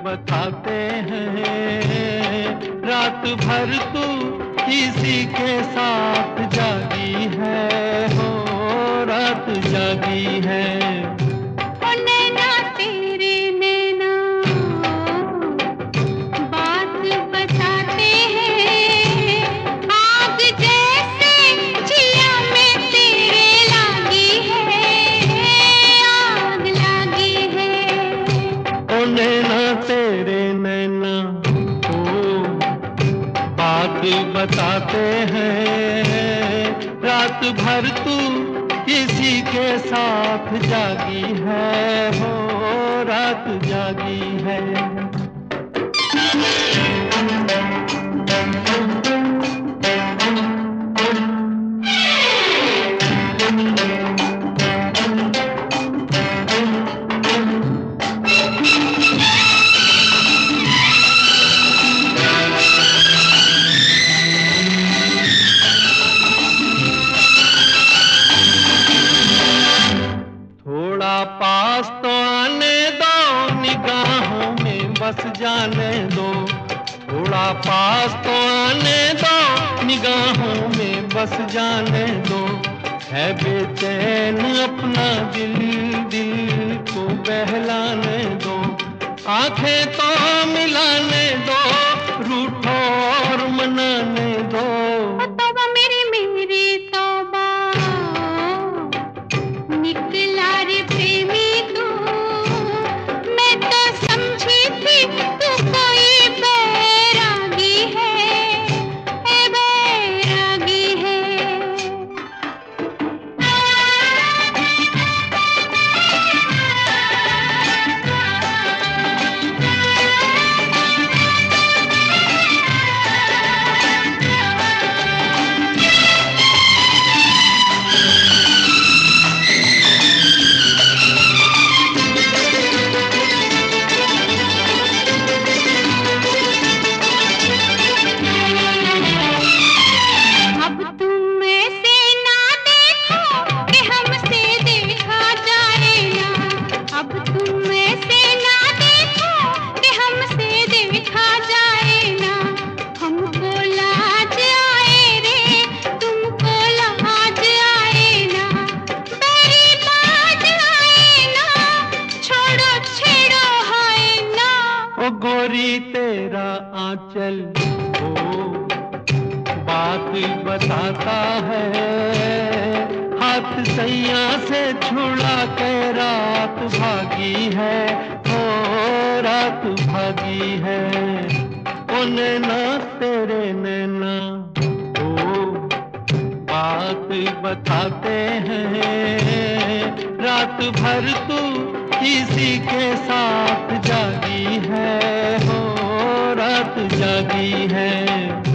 बताते हैं, रात भर तू किसी के साथ जागी है, हो रात जागी है। ओ नैना तेरे नैना बात बताते हैं, आग जैसे जिया में तेरे लागी है, आग लागी है। ओ नैना तेरे नैना ओ बात बताते हैं, रात भर तू किसी के साथ जागी है, हो रात जागी है। थोड़ा पास तो आने दो, निगाहों में बस जाने दो। थोड़ा पास तो आने दो, निगाहों में बस जाने दो। है बेचैन अपना दिल, दिल को बहलाने दो। आंखें तो मिलाने दो, रूठो और मनाने दो। तौबा मेरी मेरी तौबा, निकला रे प्रेमी तू। मैं तो समझी थी तू कोई बैरागी है, ए बैरागी है। अब तुम ऐसे ना देखो कि हमसे देखा जाए ना। अब तुम ऐसे ना देखो कि हमसे देखा जाए ना। हमको लाज आए रे, तुमको लाज आए ना। मेरी बाज आए ना, छोड़ो छेड़ो हाय ना। ओ गोरी तेरा आंचल ओ बात बताता है, हाथ सैया से छुड़ा के रात भागी है, हो रात भागी है। ओ नैना तेरे नैना ओ बात बताते हैं, रात भर तू किसी के साथ जागी है, हो रात जागी है।